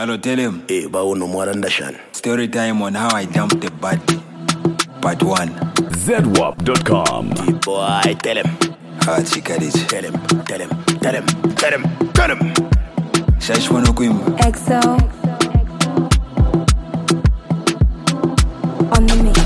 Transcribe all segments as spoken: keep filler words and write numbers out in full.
Hello, tell him. Hey, but no more understand. Story time on how I dumped the body. Part one. Zedwap dot com. Hey, boy, tell him. Ah, chikadich. Tell him, tell him, tell him, tell him, tell him. Shash wano kuimba. Exo on the mix.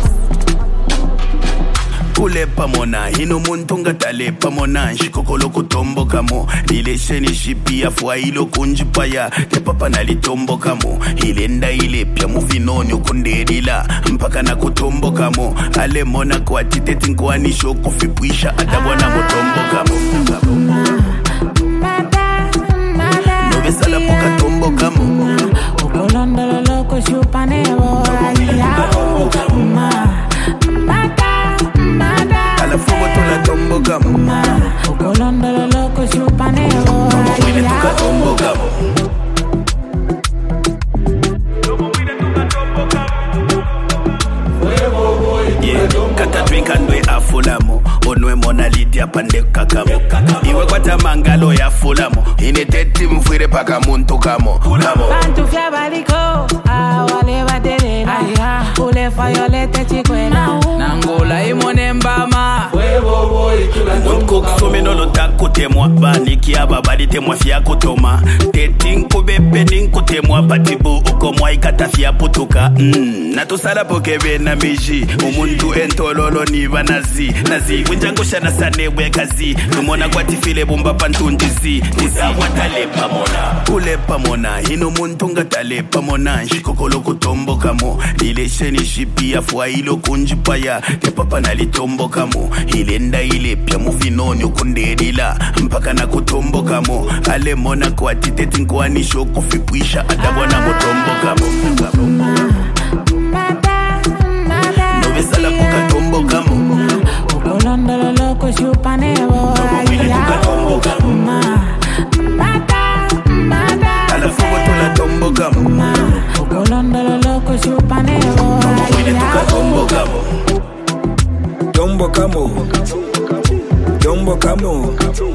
Kule pamona, hino muntunga tale pamona, nshikokolo kutombo kamo, ile sheni shipi ya fwa ilo kunjipaya, te papa na litombo kamo, ile nda ile pia mufinoni ukunderila, mpaka na kutombo kamo, ale mona kwa titeti nkwa nisho kufipuisha, atabwana mutombo kamo. Nove sala puka tombo kamo, ukolonda loko shupanebo, ala fugo tula tombo kamo, ukolonda loko shupanebo, mwile tuka tombo kamo. Yeah, kata drink andwe afulamo, onwe mona lidia pande kakamo. Iwe kwa tamangalo ya fulamo, ineteti mfwire paka muntu kamo. Kamo. Bantu fya baliko, awale baderera, ule fayolete chikwena, nangola imone mbama. Mwiko kusome nolo taku temwa, baniki ababadi temwa fya kutoma. Teti nkubepe ninkutemwa, patibu ukomwa ikata fya putuka. Mm, natusala pokebe na miji, umuntu entololo ni banazi. Nazi, winjangusha na sanewe kazi, numona kwa tifile bumba pantundizi. Nizi watale pamona, ule pamona, hino muntunga tale pamona. Nshikokolo kutombo kamo, ile sheni shipi ya fwa ilo kunjipaya, te papa na litombo kamo, ile nda ile pia mufinoni ukunderila, mpaka na kutombo kamo, ale mona kwa titeti nkwa nisho kufipuisha, atabwana mutombo kamo. Nove sala puka tombo kamo, ukolonda loko shupanebo, mwile tuka tombo kamo, ala fugo tula tombo kamo, ukolonda loko shupanebo, mwile tuka tombo kamo. Tombo kamo. Tombo kamo.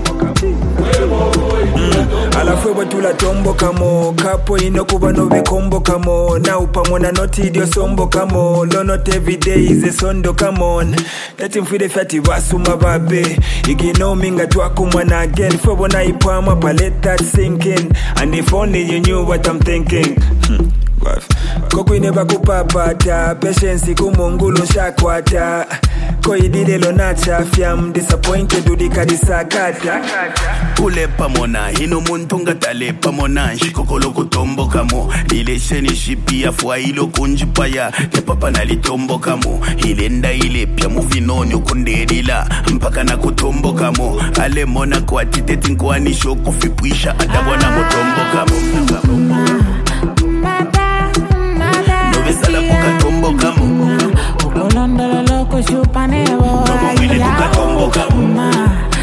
Mm. Alafu batula tombo kamo, kapo inokuba no bekombo kamo, na upamona noti idio sombo kamo, lo not every day is a sondo come on. Let him feel the fatty basu mababe, igino minga twaku mwana again, fobo na ipama pa let that sink in, and if only you knew what I'm thinking. Hmm. Kokwine bakupapata, patience kumongulu shakwata, koidile lonacha fiam, disappointed udikadisakata. Kule pamona, hino muntunga tale pamona, nshikokolo kutombo kamo, ile sheni shipi ya fwa ilo kunjipaya, te papa na litombo kamo, ile nda ile pia mufinoni ukunderila, mpaka na kutombo kamo, ale mona kwa titeti nkwa nisho kufipuisha, atabwana mutombo kamo. Nove sala puka tombo kamo, ukolonda loko shupanebo, mwile tuka tombo kamo,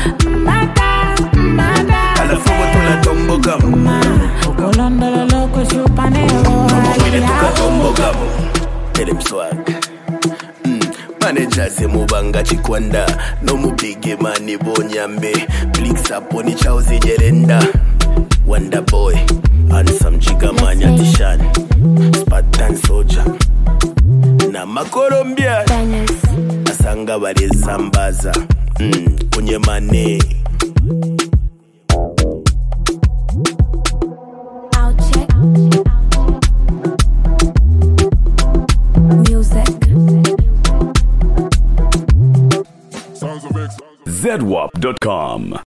ala fugo tula tombo kamo, ukolonda loko shupanebo, mwile tuka tombo kamo. Tell him swag. Mm. Managers mubanga chikwanda, no mubige mani bonyambe, blinks uponi chauzi jerenda. Wonder boy, handsome chigamanya tishan, Spartan soldier, na makolombia, asanga bale zambaza, mm. kunye mane. Zedwap dot com.